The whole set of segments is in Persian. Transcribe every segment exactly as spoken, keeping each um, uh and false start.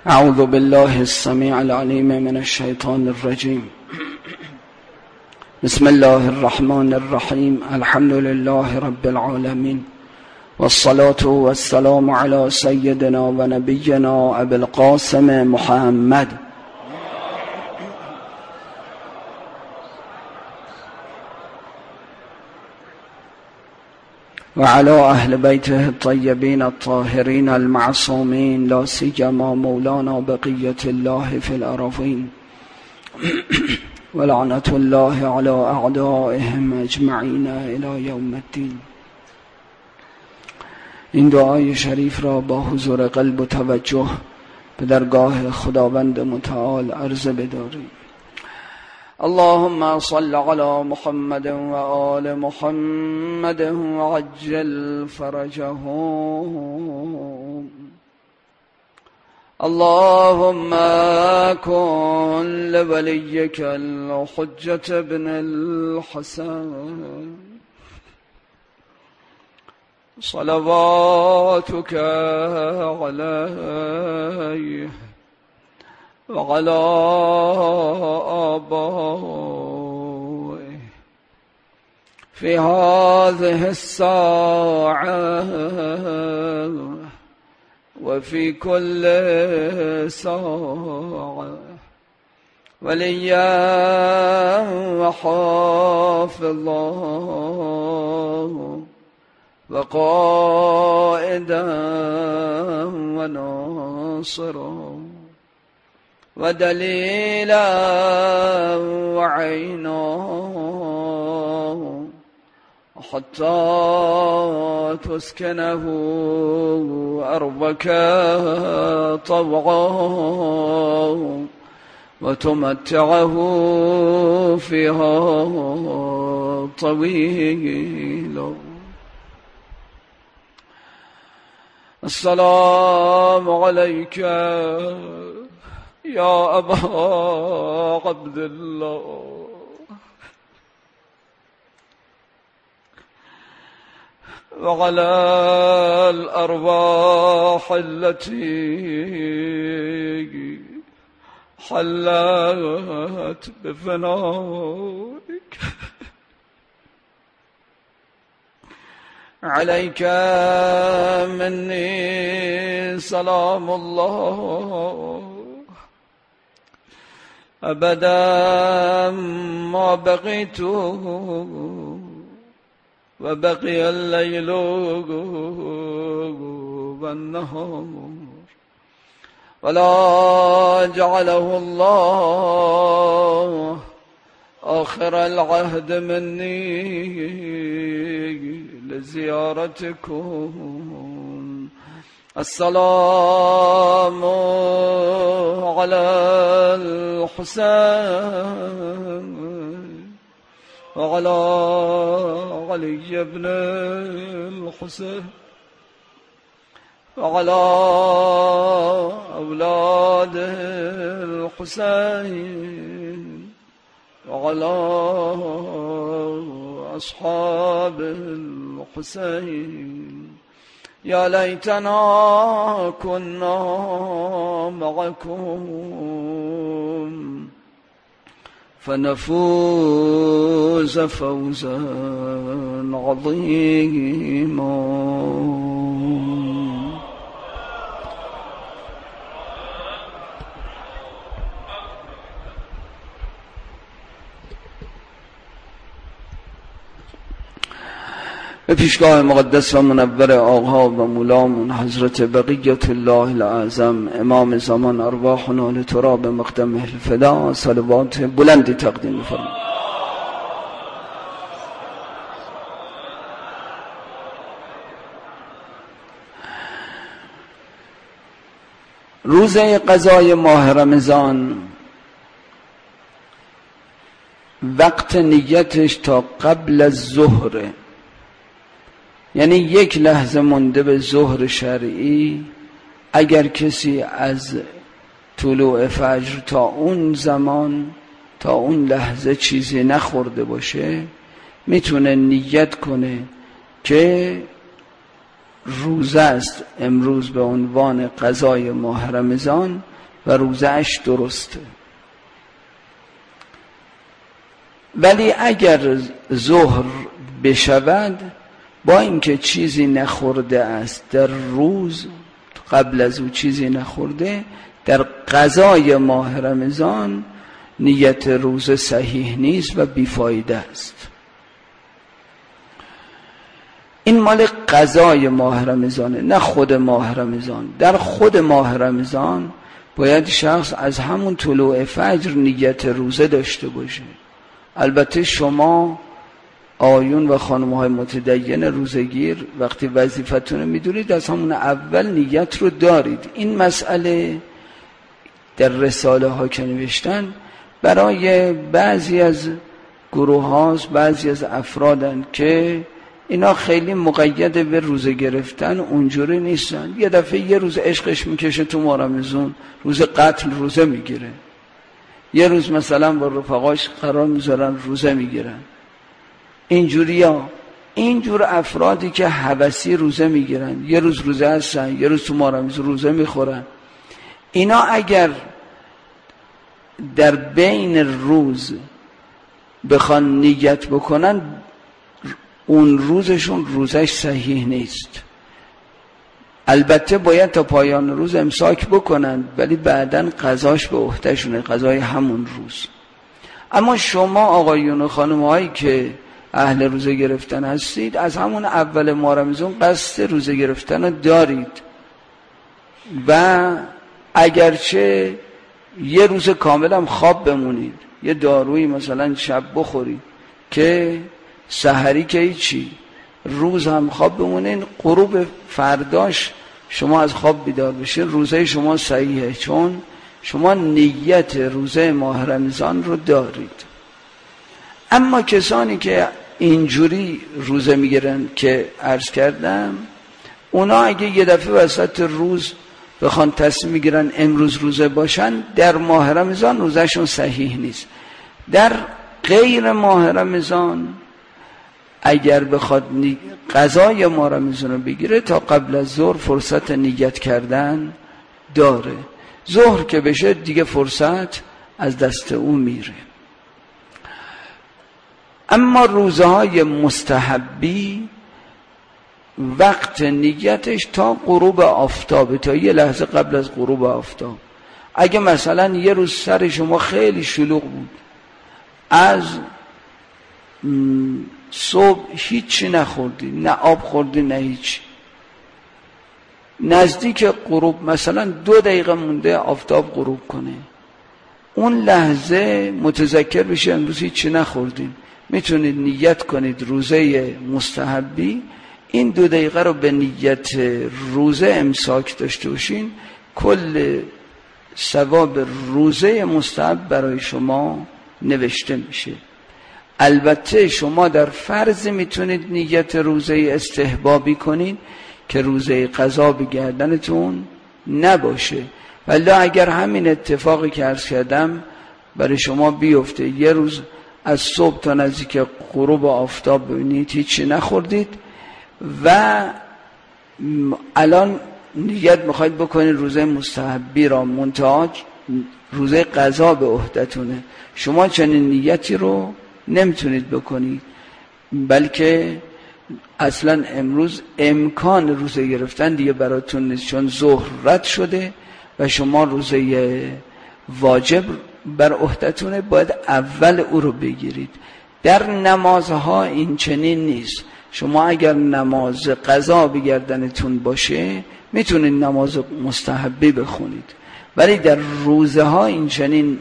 اعوذ بالله السمیع العلیم من الشیطان الرجیم. بسم الله الرحمن الرحیم. الحمد لله رب العالمین والصلاة والسلام على سیدنا و نبینا ابی القاسم محمد و علی اهل بیته الطیبین الطاهرین المعصومین، لا سیما مولانا بقیة الله فی الارضین و لعنة الله علی اعدائهم اجمعین الی یوم الدین. این دعای شریف را با حضور قلب و توجه به درگاه خداوند متعال عرضه بداریم. اللهم صل على محمد و آل محمد و عجل فرجهم. اللهم كن لوليك الحجة بن الحسن صلواتك عليه وعلى آبائه في هذه الساعة وفي كل ساعة وليا وحافظا وقائدا وناصرا ودليلا وعينا حتى تسكنه أرضك طوعا وتمتعه فيها طويلا. السلام عليك يا أبا عبد الله وعلى الأرواح التي حلت بفنائك عليك مني سلام الله أبدا ما بقيت وبقي الليل والنهار ولا جعله الله آخر العهد مني لزيارتكم. السلام على الحسين وعلى علي بن الحسين وعلى أولاد الحسين وعلى أصحاب الحسين. يا ليتنا كنا معكم فنفوز فوزا عظيما. به پیشگاه مقدس و منور آقا و مولامون حضرت بقیت الله العظم امام زمان ارواحنا لتراب مقدمه الفدا صلوات بلندی تقدیم می‌فرماییم. روزه قضای ماه رمضان وقت نیتش تا قبل از ظهره، یعنی یک لحظه مونده به ظهر شرعی. اگر کسی از طلوع فجر تا اون زمان تا اون لحظه چیزی نخورده باشه میتونه نیت کنه که روزه است امروز به عنوان قضای ماه رمضان و روزه‌اش درسته. ولی اگر ظهر بشود با اینکه چیزی نخورده است در روز، قبل از او چیزی نخورده، در قضای ماه رمضان نیت روزه صحیح نیست و بیفایده است. این مال قضای ماه رمضانه، نه خود ماه رمضان. در خود ماه رمضان باید شخص از همون طلوع فجر نیت روزه داشته باشه. البته شما آیون و خانم‌های متدین روزگیر وقتی وظیفتون رو میدونید از همون اول نیت رو دارید. این مسئله در رساله ها که نوشتن برای بعضی از گروه هاست، بعضی از افرادن که اینا خیلی مقید به روزه گرفتن اونجوری نیستن. یه دفعه یه روز عشقش میکشه تو ماه رمضان، روز قتل روزه میگیره، یه روز مثلا با رفقاش قرار میذارن روزه میگیرن. اینجوری ها، اینجور افرادی که هوسی روزه میگیرن، یه روز روزه هستن، یه روز تو ماه رمضان روزه میخورن، اینا اگر در بین روز بخوان نیت بکنن اون روزشون روزش صحیح نیست. البته باید تا پایان روز امساک بکنن ولی بعدن قضاش به عهدهشونه، قضای همون روز. اما شما آقایون و خانم‌هایی که اهل روزه گرفتن هستید از همون اول ماه رمضان قصد روزه گرفتن رو دارید و اگرچه یه روز کامل هم خواب بمونید، یه دارویی مثلا شب بخورید که سحری که هیچی، روز هم خواب بمونین، غروب فرداش شما از خواب بیدار بشین، روزه شما صحیحه چون شما نیت روزه ماه رمضان رو دارید. اما کسانی که اینجوری روزه میگیرن که عرض کردم، اونا اگه یه دفعه وسط روز بخوان تصمیم میگیرن امروز روزه باشن، در ماه رمضان روزهشون صحیح نیست. در غیر ماه رمضان اگر بخواد قضای ماه رمضان رو بگیره تا قبل از ظهر فرصت نیت کردن داره. ظهر که بشه دیگه فرصت از دست او میره. اما روزهای مستحبی وقت نیتش تا غروب آفتاب، تا یه لحظه قبل از غروب آفتاب. اگه مثلا یه روز سر شما خیلی شلوغ بود، از صبح هیچی نخوردی، نه آب خوردی نه هیچ، نزدیک غروب مثلا دو دقیقه مونده آفتاب غروب کنه، اون لحظه متذکر بشه امروز هیچی نخوردیم، میتونید نیت کنید روزه مستحبی، این دو دقیقه رو به نیت روزه امساک داشته باشین، کل ثواب روزه مستحب برای شما نوشته میشه. البته شما در فرض میتونید نیت روزه استحبابی کنید که روزه قضا به گردنتون نباشه، ولی اگر همین اتفاقی که عرض کردم برای شما بیفته، یه روز از صبح تا نزدیک غروب آفتاب ببینید هیچی نخوردید و الان نیت میخواید بکنید روزه مستحبی را، منتها روزه قضا به عهدتونه، شما چنین نیتی رو نمیتونید بکنید، بلکه اصلا امروز امکان روزه گرفتن دیگه براتون نیست چون ظهر رد شده و شما روزه واجب بر عهدتونه، باید اول او رو بگیرید. در نمازها این چنین نیست. شما اگر نماز قضا به گردنتون باشه میتونید نماز مستحبی بخونید، ولی در روزه ها این چنین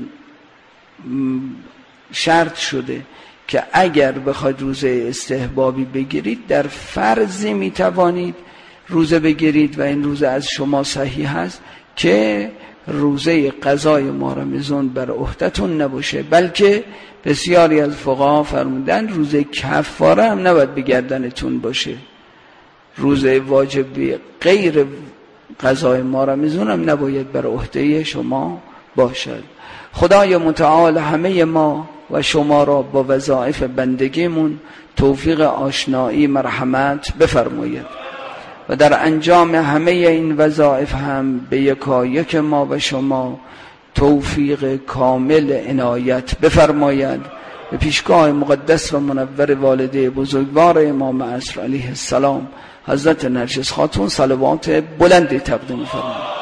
شرط شده که اگر بخواید روزه استحبابی بگیرید در فرضی میتوانید روزه بگیرید و این روزه از شما صحیح هست که روزه قضای ماه رمضان بر عهدتون نباشه، بلکه بسیاری از فقها فرمودن روزه کفاره هم نباید به گردنتون باشه، روزه واجبی غیر قضای ماه رمضان هم نباید بر عهده شما باشد. خدای متعال همه ما و شما را با وظایف بندگیمون توفیق آشنایی مرحمت بفرماید. و در انجام همه این وظایف هم به یکایک ما و شما توفیق کامل عنایت بفرماید. به پیشگاه مقدس و منور والده بزرگوار امام عصر علیه السلام حضرت نرجس خاتون صلوات بلندی تقدیم فرمایید.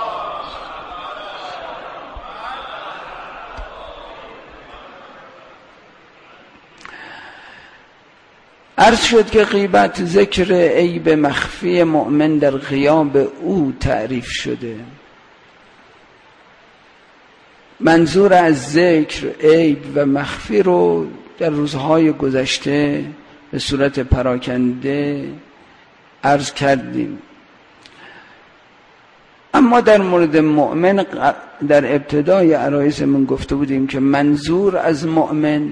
عرض شد که غیبت ذکر عیب مخفی مؤمن در غیاب او تعریف شده. منظور از ذکر عیب و مخفی رو در روزهای گذشته به صورت پراکنده عرض کردیم. اما در مورد مؤمن در ابتدای عرایضمون گفته بودیم که منظور از مؤمن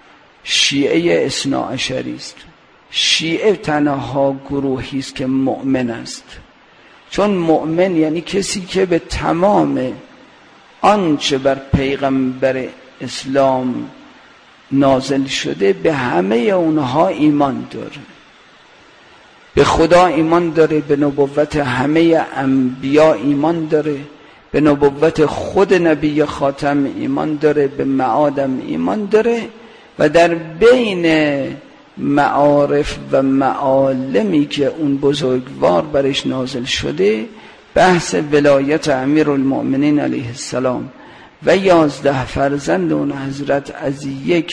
شیعه اثناعشری است. شیعه تنها گروهی است که مؤمن است، چون مؤمن یعنی کسی که به تمام آنچه بر پیغمبر اسلام نازل شده به همه اونها ایمان داره. به خدا ایمان داره، به نبوت همه انبیا ایمان داره، به نبوت خود نبی خاتم ایمان داره، به معادم ایمان داره و در بین معارف و معالمی که اون بزرگوار برش نازل شده بحث ولایت امیرالمؤمنین علیه السلام و یازده فرزند اون حضرت از یک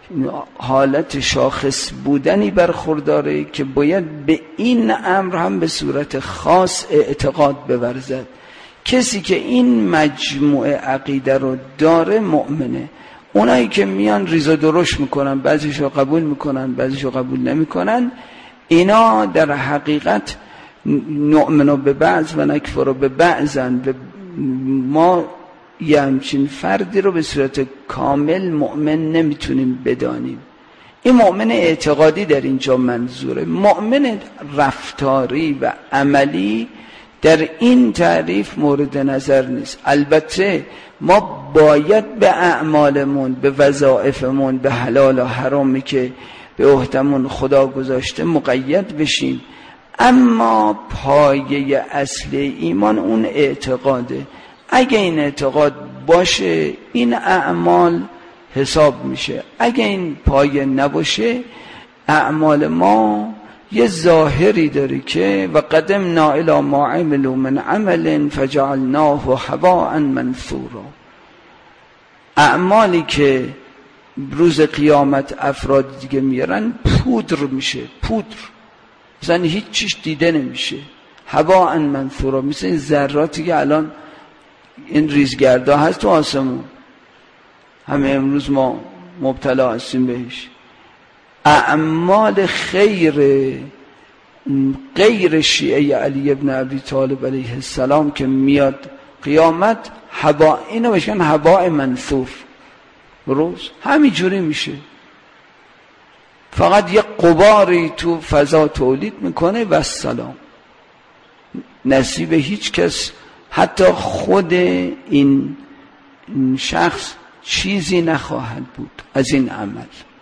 حالت شاخص بودنی برخورداره که باید به این امر هم به صورت خاص اعتقاد بورزد. کسی که این مجموعه عقیده رو داره مؤمنه. اونایی که میان ریز و درشت میکنن، بعضیشو قبول میکنن بعضیشو قبول نمیکنن، اینا در حقیقت نؤمنو به بعض و نکفرو به بعضن. ما یه همچین فردی رو به صورت کامل مؤمن نمیتونیم بدانیم. این مؤمن اعتقادی در اینجا منظوره. مؤمن رفتاری و عملی در این تعریف مورد نظر نیست. البته ما باید به اعمالمون، به وظایفمون، به حلال و حرامی که به عهدمون خدا گذاشته مقید بشیم، اما پایه اصلی ایمان اون اعتقاده. اگه این اعتقاد باشه این اعمال حساب میشه، اگه این پایه نباشه اعمال ما یه ظاهری داره که و قدمنا الی ما عملوا من عمل فجعلناه هباء منثورا. اعمالی که روز قیامت افراد دیگه میارن پودر میشه، پودر مثلا هیچ چیز دیده نمیشه، هباء منثورا، مثل این ذراتی که الان این ریزگردا هست تو آسمون، همه امروز ما مبتلا هستیم بهش. اعمال خیر غیر شیعه علی ابن ابی طالب علیه السلام که میاد قیامت هبا، اینو بشن هباء منثور، روز همین جوری میشه، فقط یه غباری تو فضا تولید میکنه و السلام. نصیب هیچ کس، حتی خود این شخص چیزی نخواهد بود از این عمل.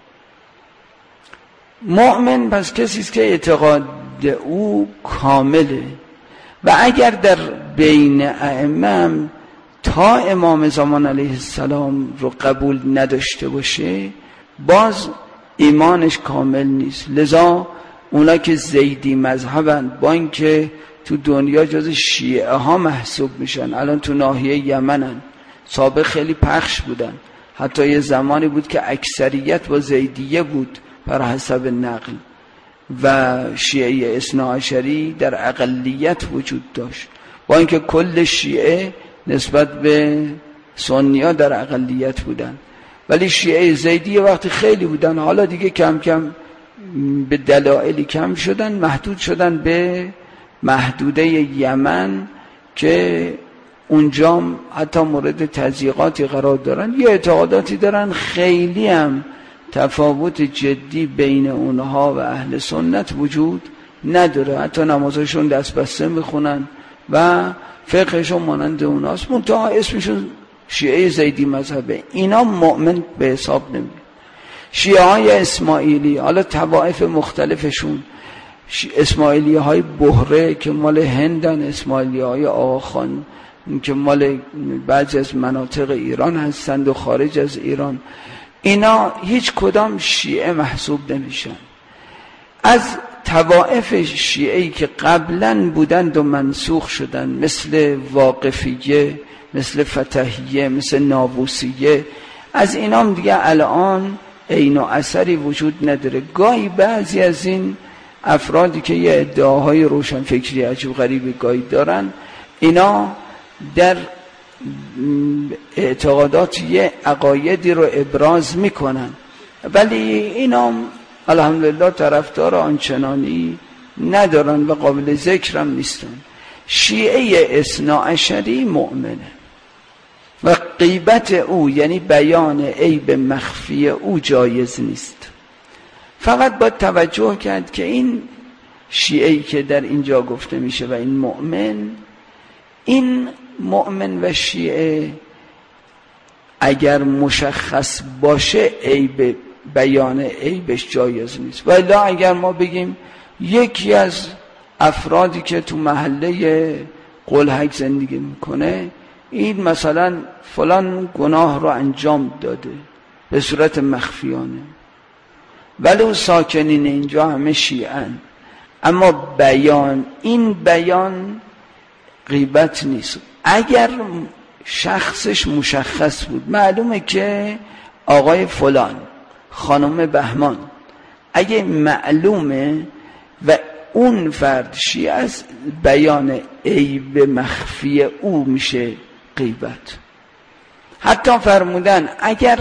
مؤمن پس کسی است که اعتقاد او کامله و اگر در بین ائمه تا امام زمان علیه السلام رو قبول نداشته باشه باز ایمانش کامل نیست. لذا اونا که زیدی مذهبند با اینکه تو دنیا جز شیعه ها محسوب میشن، الان تو ناحیه یمنن، سابق خیلی پخش بودن، حتی یه زمانی بود که اکثریت با زیدیه بود بر حسب نقل و شیعه اثناعشری در اقلیت وجود داشت، با اینکه کل شیعه نسبت به سنی‌ها در اقلیت بودن، ولی شیعه زیدیه وقتی خیلی بودن، حالا دیگه کم کم به دلایلی کم شدن، محدود شدن به محدوده یمن که اونجا حتی مورد تضییقاتی قرار دارن، یه اعتقاداتی دارن خیلی هم تفاوت جدی بین اونها و اهل سنت وجود نداره، حتی نمازشون دست بسته میخونن و فقهشون مانند اوناست، منتها اسمشون شیعه زیدی مذهبه. اینا مؤمن به حساب نمیاد. شیعه های اسماعیلی، حالا طوائف مختلفشون، اسماعیلی های بحره که مال هندن، اسماعیلی های آقاخان که مال بعضی از مناطق ایران هستند و خارج از ایران، اینا هیچ کدام شیعه محسوب نمیشن. از طوائف شیعه‌ای که قبلا بودند و منسوخ شدن، مثل واقفیه، مثل فتحیه، مثل ناووسیه، از اینام دیگه الان عین و اثری وجود نداره. گاهی بعضی از این افرادی که یه ادعاهای روشنفکری عجیب غریبی گاهی دارن، اینا در اعتقادات یه عقایدی رو ابراز میکنن، ولی اینا الحمدلله طرفدار آنچنانی ندارن و قابل ذکرم نیستن. شیعه اثناعشری مؤمنه و غیبت او یعنی بیان عیب مخفی او جایز نیست. فقط باید توجه کرد که این شیعه‌ای که در اینجا گفته میشه و این مؤمن، این مؤمن و شیعه اگر مشخص باشه عیب بیان عیبش جایز نیست. ولی اگر ما بگیم یکی از افرادی که تو محله قلهک زندگی میکنه این مثلا فلان گناه رو انجام داده به صورت مخفیانه، ولی اون ساکنین اینجا همه شیعن، اما بیان این بیان غیبت نیست. اگر شخصش مشخص بود، معلومه که آقای فلان، خانم بهمان، اگه معلومه و اون فرد شیعه از بیان عیب مخفی او میشه غیبت. حتی فرمودن اگر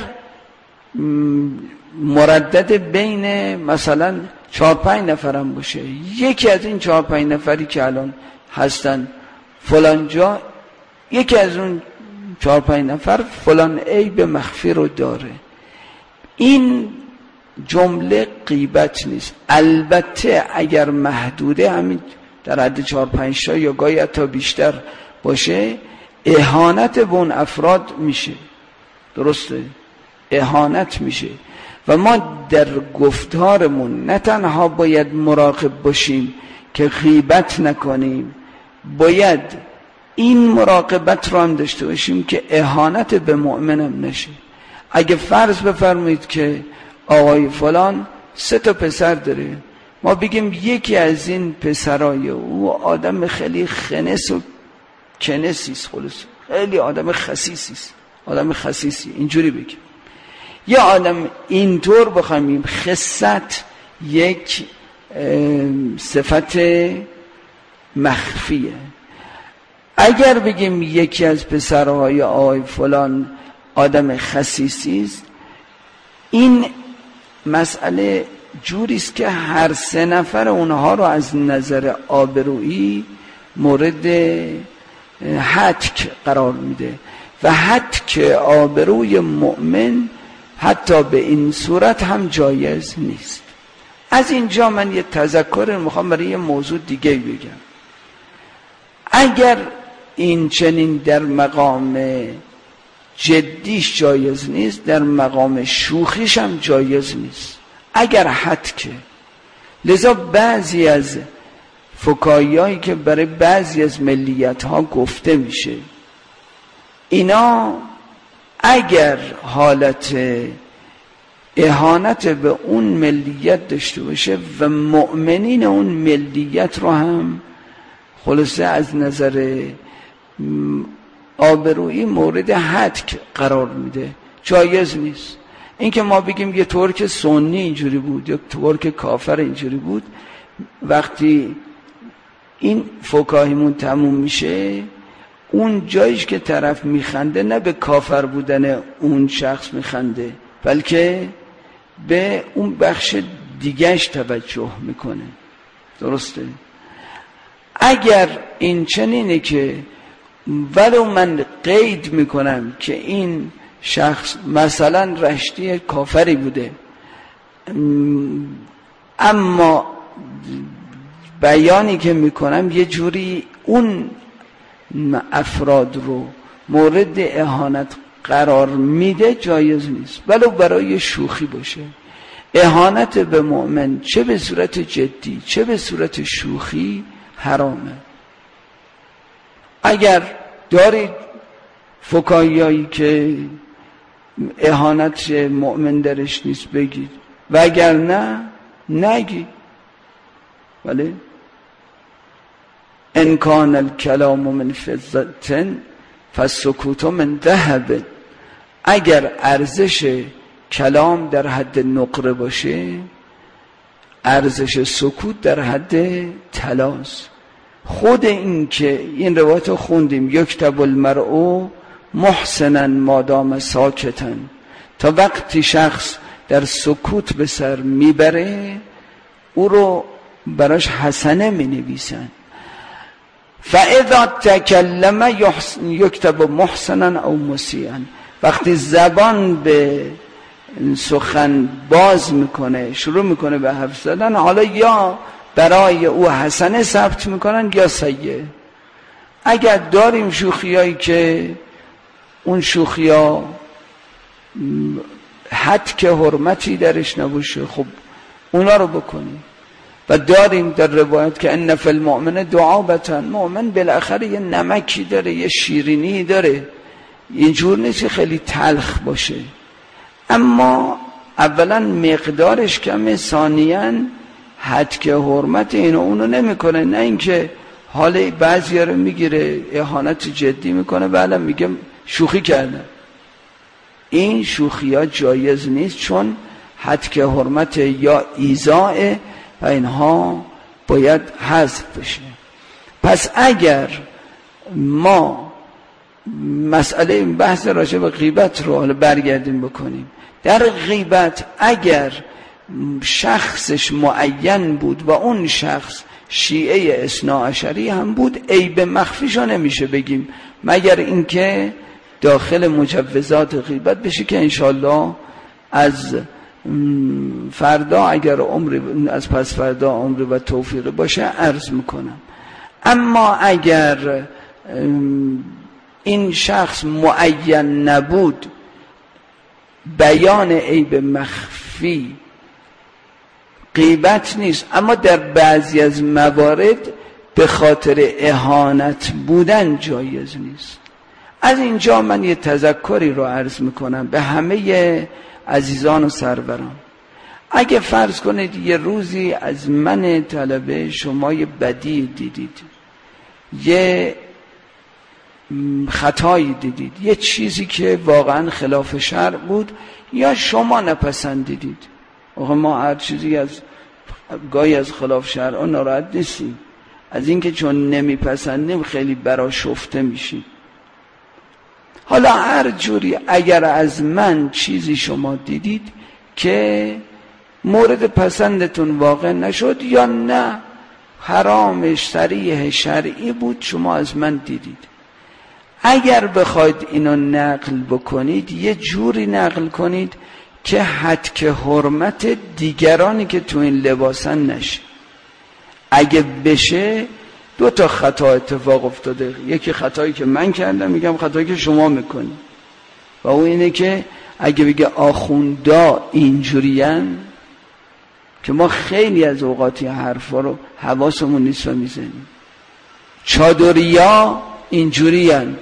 مردد بین مثلا چهار پنج نفرم باشه، یکی از این چهار پنج نفری که الان هستن فلان جا، یکی از اون چهار پنج نفر فلان عیب مخفی رو داره، این جمله غیبت نیست. البته اگر محدوده همین در حد چهار پنج تا یا گاهی حتی بیشتر باشه، اهانت به اون افراد میشه. درسته؟ اهانت میشه. و ما در گفتارمون نه تنها باید مراقب باشیم که غیبت نکنیم، باید این مراقبت رو هم داشته باشیم که اهانت به مؤمنم نشه. اگه فرض بفرمایید که آقای فلان سه تا پسر داره، ما بگیم یکی از این پسرای او آدم خیلی خنس و کنسیست، خلاص خیلی آدم خسیسیست، آدم خسیسی، اینجوری بگیم. یا آدم اینطور بخوایم، خست یک صفت مخفیه. اگر بگیم یکی از پسرهای آقای فلان آدم خسیسیست، این مسئله جوریست که هر سه نفر اونها رو از نظر آبرویی مورد هتک قرار میده و هتک آبروی مؤمن حتی به این صورت هم جایز نیست. از اینجا من یه تذکر میخوام برای یه موضوع دیگه بگم. اگر این چنین در مقام جدیش جایز نیست، در مقام شوخیش هم جایز نیست. اگر هتکه، لذا بعضی از فکاهیایی که برای بعضی از ملیت ها گفته میشه، اینا اگر حالت اهانت به اون ملیت داشته باشه و مؤمنین اون ملیت رو هم خلاصه از نظر آبرویی مورد هتک قرار میده، جایز نیست. این که ما بگیم یه ترک سنی اینجوری بود یا ترک کافر اینجوری بود، وقتی این فکاهیمون تموم میشه، اون جایش که طرف میخنده نه به کافر بودن اون شخص میخنده، بلکه به اون بخش دیگهش توجه میکنه. درسته؟ اگر این چنینه که ولو من قید میکنم که این شخص مثلا رشتی کافری بوده، اما بیانی که میکنم یه جوری اون افراد رو مورد اهانت قرار میده، جایز نیست، ولو برای شوخی باشه. اهانت به مؤمن چه به صورت جدی چه به صورت شوخی حرامه. اگر دارید فکاهیایی که اهانت مؤمن درش نیست بگید و اگر نه نگید. ولی ان کان الکلام من فضة فالسکوت من ذهب. اگر ارزش کلام در حد نقره باشه، ارزش سکوت در حد طلاست. خود این که این روایت رو خوندیم یکتب المرء محسنا مادام ساکتا، تا وقتی شخص در سکوت به سر میبره او رو براش حسنه می نویسن. فاذا تکلم یکتب محسنا او مسیئا. وقتی زبان به سخن باز میکنه، شروع میکنه به حرف زدن، حالا یا برای او حسنه ثبت میکنن یا سیئه. اگر داریم شوخیایی که اون شوخیا حد که حرمتی درش نباشه، خب اونا رو بکنیم. و داریم در روایت که ان فی المؤمن دعابتا، مؤمن بالاخره یه نمکی داره، یه شیرینی داره، اینجور نیست خیلی تلخ باشه. اما اولا مقدارش کمه، ثانیاً حد که حرمت اینو اونو نمیکنه. نه اینکه حال بعضی رو میگیره اهانت جدی میکنه بعدم میگه شوخی کردن. این شوخی ها جایز نیست، چون حد که حرمت یا ایذاء و اینها باید حذف بشه. پس اگر ما مسئله این بحث راجع به غیبت رو حالا برگردیم بکنیم، در غیبت اگر شخصش معین بود و اون شخص شیعه اثناعشری هم بود، عیب مخفیشو نمیشه بگیم، مگر اینکه داخل مجوزات غیبت بشه که انشالله از فردا اگر عمر از پس فردا عمر و توفیق باشه عرض میکنم. اما اگر این شخص معین نبود، بیان عیب مخفی غیبت نیست، اما در بعضی از موارد به خاطر اهانت بودن جایز نیست. از اینجا من یه تذکری رو عرض میکنم به همه عزیزان و سروران. اگه فرض کنید یه روزی از من طلبه شما یه بدی دیدید، یه خطایی دیدید، یه چیزی که واقعا خلاف شرع بود یا شما نپسندیدید. آقا ما هر چیزی از گاهی از خلاف شرع ناراحت نیستیم، از اینکه چون نمیپسندیم خیلی برآشفته میشیم. حالا هر جوری اگر از من چیزی شما دیدید که مورد پسندتون واقع نشد یا نه حرامش صریح شرعی بود شما از من دیدید، اگر بخواید اینو نقل بکنید یه جوری نقل کنید که حد که حرمت دیگرانی که تو این لباسن نشه. اگه بشه دو تا خطا اتفاق افتاده، یکی خطایی که من کردم، میگم خطایی که شما میکنی، و اون اینه که اگه بگه آخوندا اینجورین، که ما خیلی از اوقاتی حرفا رو حواسمون نیست و میزنیم، چادریا اینجورین.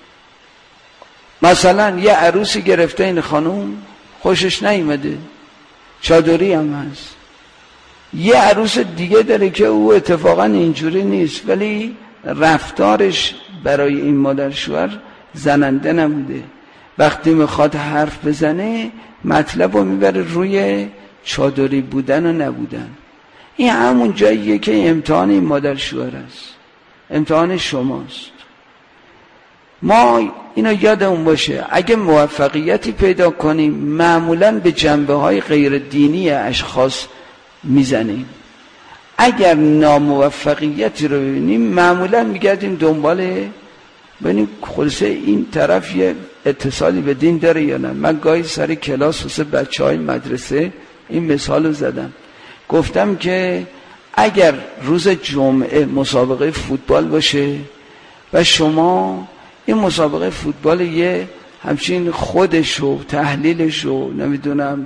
مثلا یه عروسی گرفته این خانوم خوشش نیومده، چادری هم هست. یه عروس دیگه داره که او اتفاقا اینجوری نیست ولی رفتارش برای این مادر شوهر زننده نبوده، وقتی میخواد حرف بزنه مطلب رو میبره روی چادری بودن و نبودن. این همون جاییه که امتحان این مادر شوهر است، امتحان شماست. ما اینو یادمون باشه، اگه موفقیتی پیدا کنیم معمولاً به جنبه های غیر دینی اشخاص میزنیم، اگر ناموفقیتی رو ببینیم معمولاً میگردیم دنبال ببینیم خلاصه این طرف یه اتصالی به دین داره یا نه. من گاهی سر کلاس واسه بچهای مدرسه این مثال رو زدم، گفتم که اگر روز جمعه مسابقه فوتبال باشه و شما این مسابقه فوتبال یه همچین خودشو تحلیلشو نمیدونم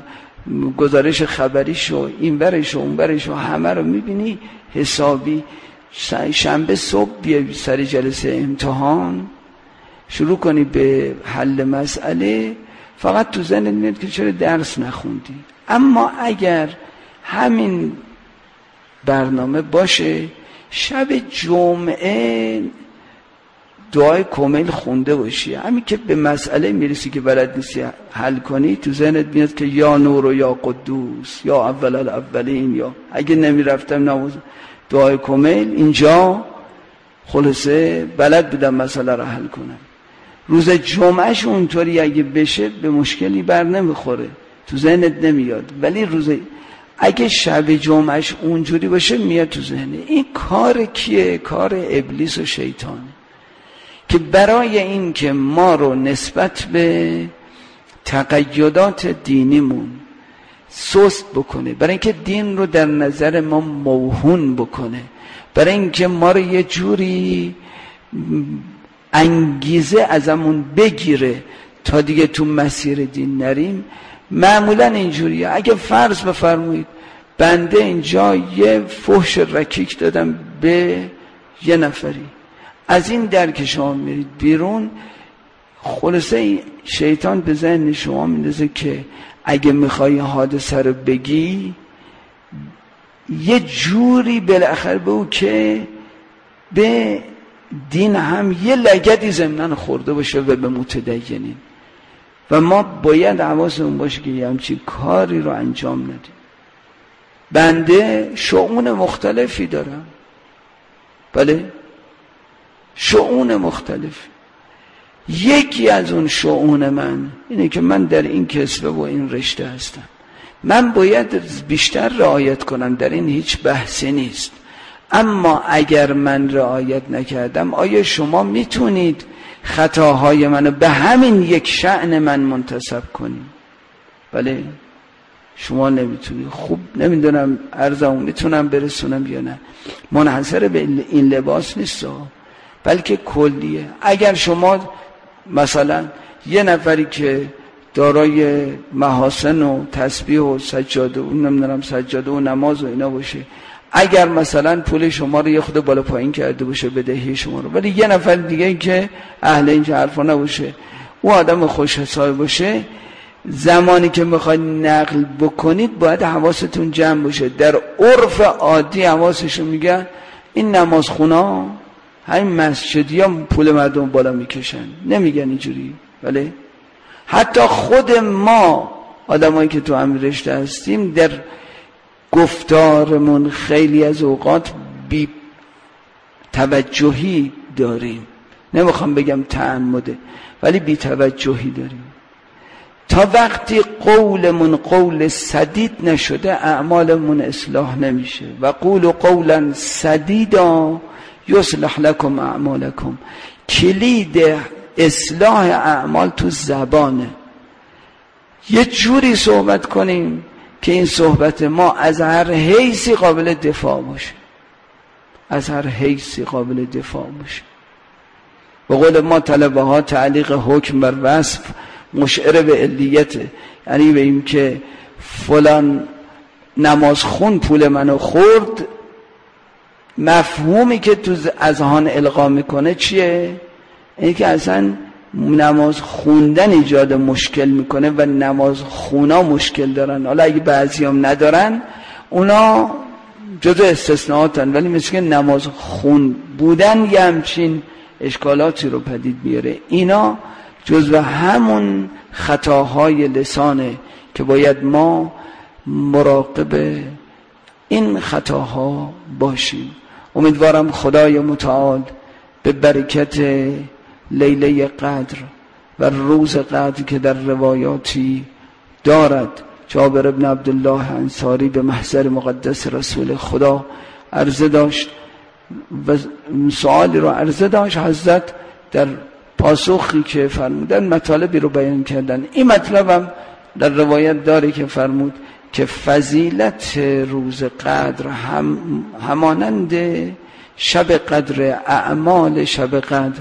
گزارش خبریشو این برشو اون برشو همه رو میبینی حسابی. شنبه صبح بیای سر جلسه امتحان شروع کنی به حل مسئله، فقط تو ذهنت میاد که چرا درس نخوندی. اما اگر همین برنامه باشه، شب جمعه دعای کمیل خونده باشی، همین که به مسئله میرسی که بلد نیستی حل کنی، تو ذهنت میاد که یا نور و یا قدوس یا اول الاولین، یا اگه نمیرفتم نماز دعای کمیل، اینجا خلاصه بلد بودم مسئله رو حل کنم. روز جمعهش اونطوری اگه بشه به مشکلی بر نمیخوره، تو ذهنت نمیاد. ولی روز اگه شب جمعهش اونجوری باشه میاد تو ذهنه. این کار کیه؟ کار ابلیس و شیطانه که برای این که ما رو نسبت به تقیدات دینیمون سست بکنه، برای اینکه دین رو در نظر ما موهون بکنه، برای اینکه ما رو یه جوری انگیزه ازمون بگیره تا دیگه تو مسیر دین نریم. معمولا اینجوریه. اگه فرض بفرمایید بنده اینجا یه فحش رکیک دادم به یه نفری، از این در که شما میرید بیرون، خلاصه شیطان به ذهن شما میندازه که اگه میخوای حادثه رو بگی یه جوری بالاخره به او که به دین هم یه لگدی ضمناً خورده باشه و به متدینین. و ما باید حواسمون باشه که یه همچین کاری رو انجام ندیم. بنده شؤون مختلفی دارم، بله، شؤون مختلف. یکی از اون شؤون من اینه که من در این کسبه و این رشته هستم، من باید بیشتر رعایت کنم، در این هیچ بحثی نیست. اما اگر من رعایت نکردم، آیا شما میتونید خطاهای منو به همین یک شأن من منتسب کنید؟ بله، شما نمیتونید. خوب نمیدونم عرضمو میتونم برسونم یا نه. منحصر به این لباس نیست، بلکه کلیه. اگر شما مثلا یه نفری که دارای محاسن و تسبیح و سجاده و نمیدونم سجاده و نماز و اینا باشه، اگر مثلا پول شما رو یه خود بالا پایین کرده باشه، بدهی شما رو، ولی یه نفر دیگه که اهل این حرفا نباشه، او آدم خوش حساب باشه، زمانی که میخواید نقل بکنید باید حواستون جمع باشه. در عرف عادی حواسشون میگن این نمازخونا همین مسجدی ها پول مردم بالا میکشن، نمیگن اینجوری. بله، حتی خود ما آدمایی که تو همین رشته هستیم در گفتارمون خیلی از اوقات بی توجهی داریم، نمیخوام بگم تعمده، ولی بی توجهی داریم. تا وقتی قولمون قول سدید نشده اعمالمون اصلاح نمیشه. و قول قولا سدیدا یصلح لکم اعمالکم. کلید اصلاح اعمال تو زبانه. یه جوری صحبت کنیم که این صحبت ما از هر حیثی قابل دفاع باشه، از هر حیثی قابل دفاع باشه. به قول ما طلبه ها تعلیق حکم بر وصف مشعر به علیته، یعنی به این که فلان نماز خون پول منو خورد، مفهومی که تو اذهان القا میکنه چیه؟ اینه که اصلا نماز خوندن ایجاد مشکل میکنه و نماز خونا مشکل دارن. حالا اگه بعضی هم ندارن اونا جزء استثناءاتن، ولی مثل که نماز خون بودن یه همچین اشکالاتی رو پدید میاره. اینا جزء همون خطاهای لسانه که باید ما مراقب این خطاها باشیم. امیدوارم خدای متعال به برکت لیله قدر و روز قدر که در روایاتی دارد، جابر ابن عبدالله انصاری به محضر مقدس رسول خدا عرضه داشت و سوالی رو عرضه داشت، حضرت در پاسخی که فرمودن مطالبی رو بیان کردن. این مطلب هم در روایت داره که فرمود که فضیلت روز قدر هم همانند شب قدر، اعمال شب قدر،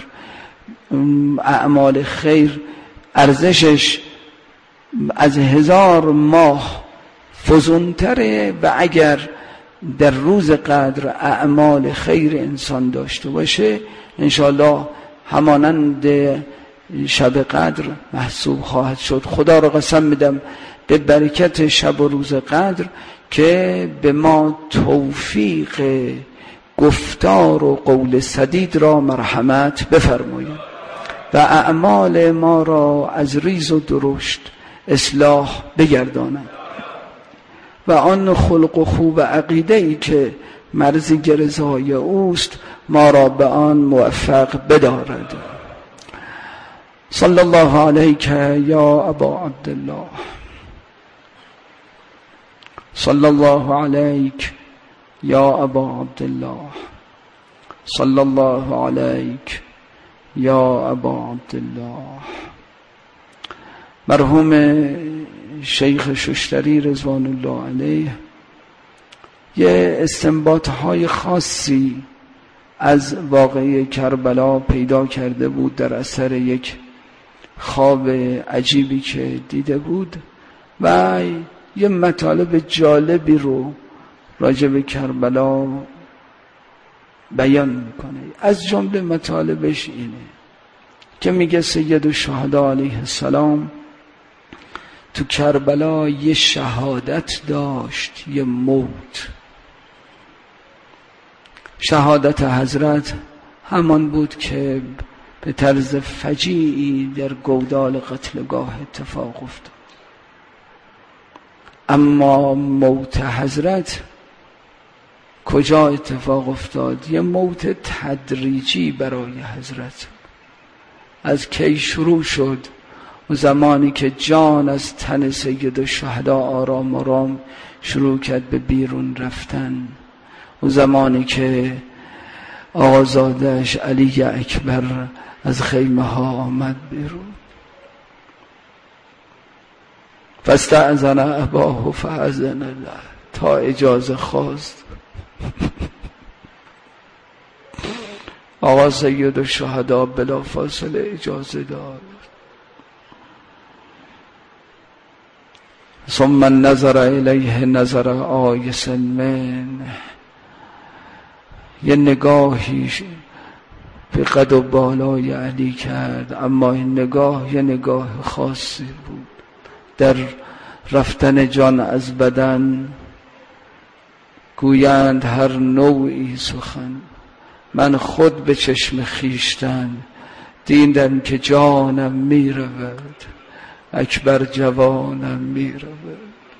اعمال خیر ارزشش از هزار ماه فزونتره. و اگر در روز قدر اعمال خیر انسان داشته باشه انشاءالله همانند شب قدر محسوب خواهد شد. خدا را قسم میدم به برکت شب و روز قدر که به ما توفیق گفتار و قول سدید را مرحمت بفرمایید و اعمال ما را از ریز و درشت اصلاح بگرداند و آن خلق و خوب عقیده ای که مرز گرزهای اوست ما را به آن موفق بدارد. صلی الله علیک یا ابا عبدالله، صلی الله علیک یا ابا عبدالله، صلی الله علیک یا ابا عبدالله. مرحوم شیخ ششتری رضوان الله علیه یه استنباط های خاصی از واقعه کربلا پیدا کرده بود در اثر یک خواب عجیبی که دیده بود و یه مطالب جالبی رو راجع به کربلا بیان میکنه. از جمله مطالبش اینه که میگه سید الشهدا علیه السلام تو کربلا یه شهادت داشت، یه موت. شهادت حضرت همان بود که به طرز فجیعی در گودال قتلگاه اتفاق افتاد، اما موت حضرت کجا اتفاق افتاد؟ یه موت تدریجی برای حضرت. از کی شروع شد؟ و زمانی که جان از تن سید الشهدا آرام آرام شروع کرد به بیرون رفتن، و زمانی که آقازادش علی اکبر از خیمه ها آمد بیرون. فاستأذن اباه فأذن له، تا اجازه خواست آقا سید الشهدا بلا فاصله اجازه داد. ثم نظر الیه نظر آیس من، یه نگاهی به قد و بالای علی کرد، اما این نگاه یه نگاه خاصی بود. در رفتن جان از بدن گویند هر نوعی سخن، من خود به چشم خیشتن دیدم که جانم می رود، اکبر جوانم می رود.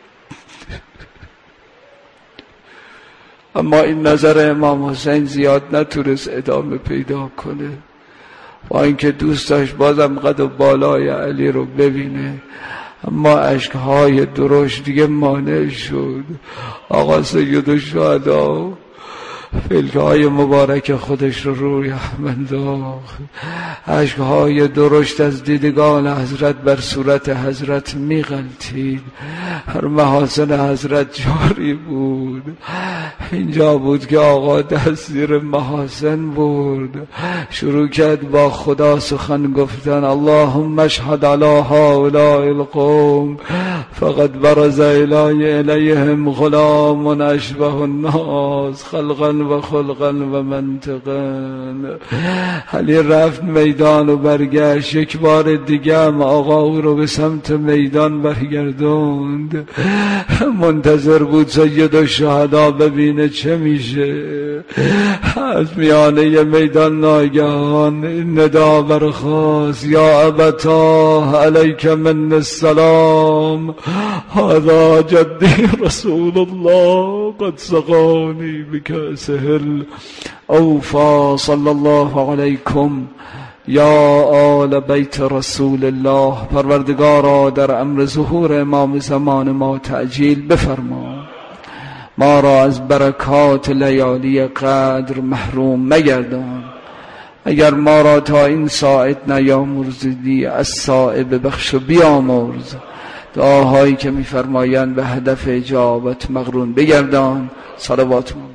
اما این نظر امام حسین زیاد نتونست ادامه پیدا کنه، با اینکه دوست داشت بازم قد و بالای علی رو ببینه، اما اشکهای درشت دیگه مانع شد. آقا سید الشهدا فلکهای مبارک خودش رو روی هم انداخت، اشکهای درشت از دیدگان حضرت بر صورت حضرت میغلطید، هر محاسن حضرت جاری بود. اینجا بود که آقا دست زیر محاسن برد، شروع کرد با خدا سخن گفتن. اللهم اشهد علی هؤلاء القوم فقد برز الی الیهم غلام اشبه الناس خلقا و خلقا و منطقا. علی رفت میدان و برگشت، یک بار دیگه هم آقا او رو به سمت میدان برگردوند. منتظر بود سید الشهدا ببینه چه میشه. از میانه میدان ناگهان این ندا برخاست، یا ابتا علیک من السلام، هذا جدی رسول الله قد سقانی بکأسه الاوفا. صلی الله علیکم یا آل بیت رسول الله. پروردگارا در امر ظهور امام زمان ما تعجیل بفرما، ما را از برکات لیالی قدر محروم مگردان. اگر ما را تا این ساعت نیامرزیدی از صائب بخش و بیامرز. دعاهایی که میفرمایند به هدف اجابت مقرون بگردان. صلوات